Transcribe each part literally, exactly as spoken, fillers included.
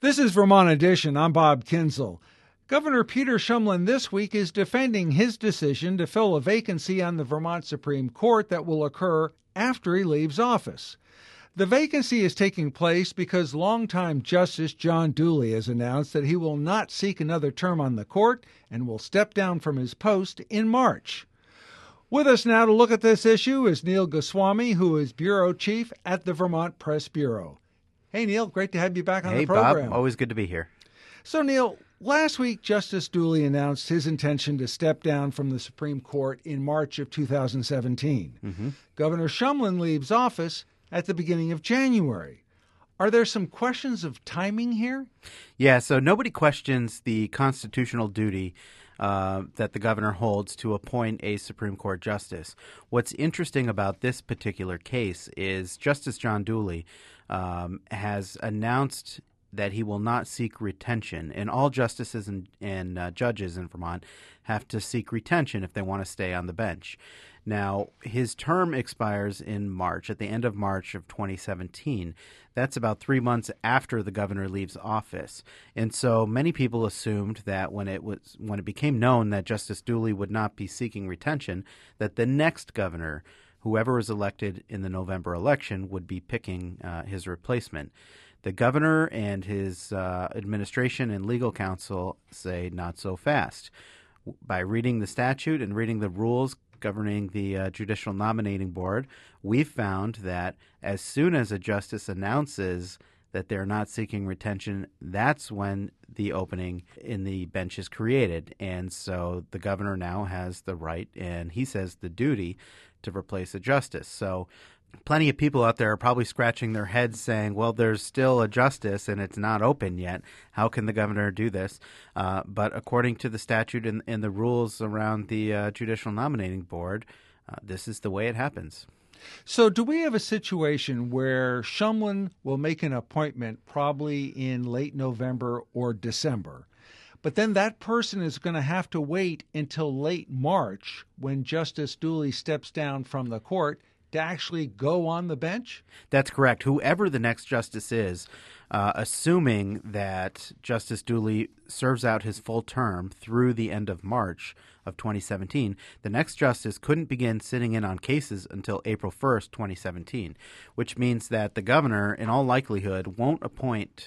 This is Vermont Edition. I'm Bob Kinzel. Governor Peter Shumlin this week is defending his decision to fill a vacancy on the Vermont Supreme Court that will occur after he leaves office. The vacancy is taking place because longtime Justice John Dooley has announced that he will not seek another term on the court and will step down from his post in March. With us now to look at this issue is Neil Goswami, who is bureau chief at the Vermont Press Bureau. Hey, Neil, great to have you back on hey, the program. Hey, Bob, always good to be here. So, Neil, last week, Justice Dooley announced his intention to step down from the Supreme Court in March of two thousand seventeen. Mm-hmm. Governor Shumlin leaves office at the beginning of January. Are there some questions of timing here? Yeah, so nobody questions the constitutional duty uh, that the governor holds to appoint a Supreme Court justice. What's interesting about this particular case is Justice John Dooley um, has announced that he will not seek retention, and all justices and, and uh, judges in Vermont have to seek retention if they want to stay on the bench. Now, his term expires in March, at the end of March of twenty seventeen. That's about three months after the governor leaves office. And so many people assumed that when it was when it became known that Justice Dooley would not be seeking retention, that the next governor, whoever was elected in the November election, would be picking uh, his replacement. The governor and his uh, administration and legal counsel say not so fast. By reading the statute and reading the rules governing the uh, Judicial Nominating Board, we've found that as soon as a justice announces that they're not seeking retention, that's when the opening in the bench is created. And so the governor now has the right, and he says the duty, to replace a justice. So plenty of people out there are probably scratching their heads saying, well, there's still a justice and it's not open yet. How can the governor do this? Uh, but according to the statute and, and the rules around the uh, Judicial Nominating Board, uh, this is the way it happens. So do we have a situation where Shumlin will make an appointment probably in late November or December, but then that person is going to have to wait until late March when Justice Dooley steps down from the court to actually go on the bench? That's correct. Whoever the next justice is, uh, assuming that Justice Dooley serves out his full term through the end of March of twenty seventeen, the next justice couldn't begin sitting in on cases until April first, twenty seventeen, which means that the governor, in all likelihood, won't appoint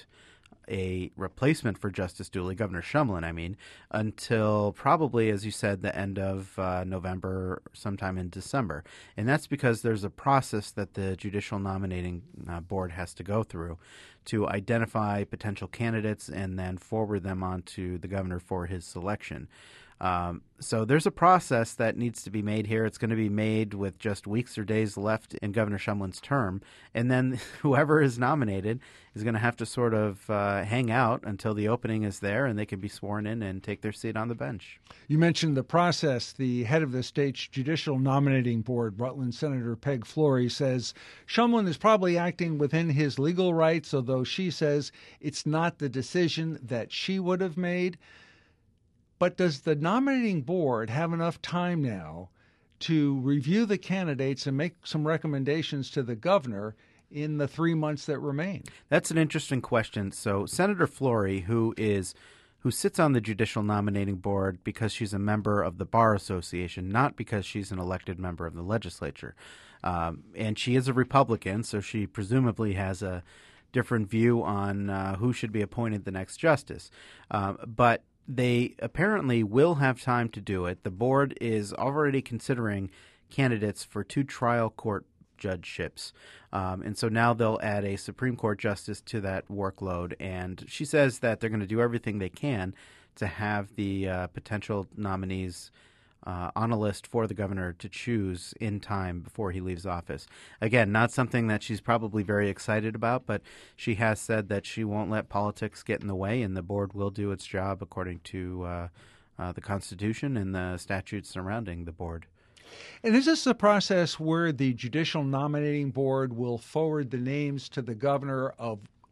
a replacement for Justice Dooley, Governor Shumlin, I mean, until probably, as you said, the end of uh, November, sometime in December. And that's because there's a process that the Judicial Nominating uh, Board has to go through to identify potential candidates and then forward them on to the governor for his selection. Um, so there's a process that needs to be made here. It's going to be made with just weeks or days left in Governor Shumlin's term. And then whoever is nominated is going to have to sort of uh, hang out until the opening is there and they can be sworn in and take their seat on the bench. You mentioned the process. The head of the state's Judicial Nominating Board, Rutland Senator Peg Flory, says Shumlin is probably acting within his legal rights, although she says it's not the decision that she would have made. But does the nominating board have enough time now to review the candidates and make some recommendations to the governor in the three months that remain? That's an interesting question. So Senator Flory, who is who sits on the Judicial Nominating Board because she's a member of the Bar Association, not because she's an elected member of the legislature. Um, and she is a Republican, so she presumably has a different view on uh, who should be appointed the next justice. Um, but they apparently will have time to do it. The board is already considering candidates for two trial court judgeships. Um, and so now they'll add a Supreme Court justice to that workload. And she says that they're going to do everything they can to have the uh, potential nominees Uh, on a list for the governor to choose in time before he leaves office. Again, not something that she's probably very excited about, but she has said that she won't let politics get in the way, and the board will do its job according to uh, uh, the Constitution and the statutes surrounding the board. And is this a process where the Judicial Nominating Board will forward the names to the governor of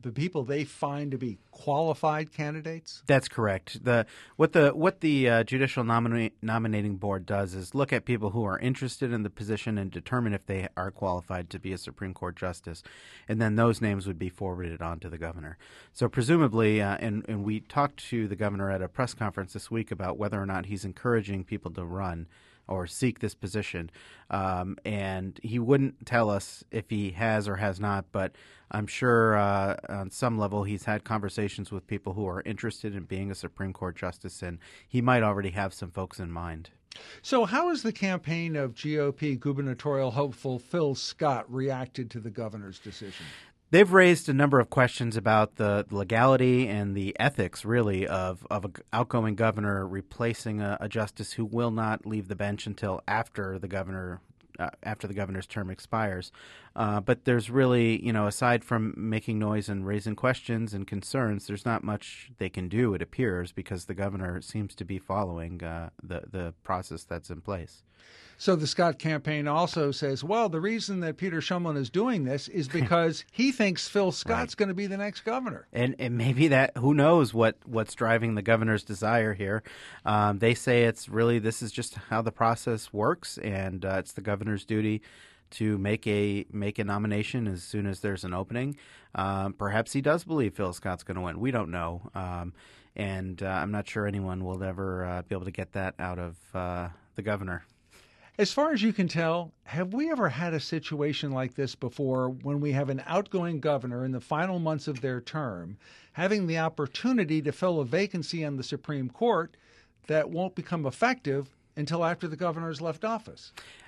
the people they find to be qualified candidates? That's correct. The what the what the uh, Judicial Nomina- Nominating Board does is look at people who are interested in the position and determine if they are qualified to be a Supreme Court justice, and then those names would be forwarded on to the governor. So presumably, uh, and and we talked to the governor at a press conference this week about whether or not he's encouraging people to run or seek this position. Um, and he wouldn't tell us if he has or has not, but I'm sure uh, on some level he's had conversations with people who are interested in being a Supreme Court justice, and he might already have some folks in mind. So how has the campaign of G O P gubernatorial hopeful Phil Scott reacted to the governor's decision? They've raised a number of questions about the legality and the ethics, really, of, of an outgoing governor replacing a, a justice who will not leave the bench until after the governor uh, after the governor's term expires. Uh, but there's really, you know, aside from making noise and raising questions and concerns, there's not much they can do, it appears, because the governor seems to be following uh, the the process that's in place. So the Scott campaign also says, well, the reason that Peter Shumlin is doing this is because he thinks Phil Scott's right. going to be the next governor. And, and maybe that, who knows what, what's driving the governor's desire here. Um, they say it's really, this is just how the process works, and uh, it's the governor's duty to make a make a nomination as soon as there's an opening. Um, perhaps he does believe Phil Scott's going to win. We don't know. Um, and uh, I'm not sure anyone will ever uh, be able to get that out of uh, the governor. As far as you can tell, have we ever had a situation like this before when we have an outgoing governor in the final months of their term having the opportunity to fill a vacancy on the Supreme Court that won't become effective until after the governor's left office?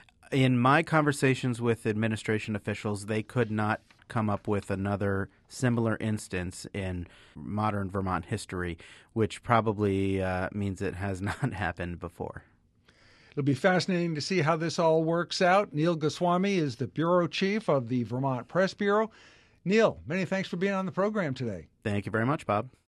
In my conversations with administration officials, they could not come up with another similar instance in modern Vermont history, which probably uh, means it has not happened before. It'll be fascinating to see how this all works out. Neil Goswami is the bureau chief of the Vermont Press Bureau. Neil, many thanks for being on the program today. Thank you very much, Bob.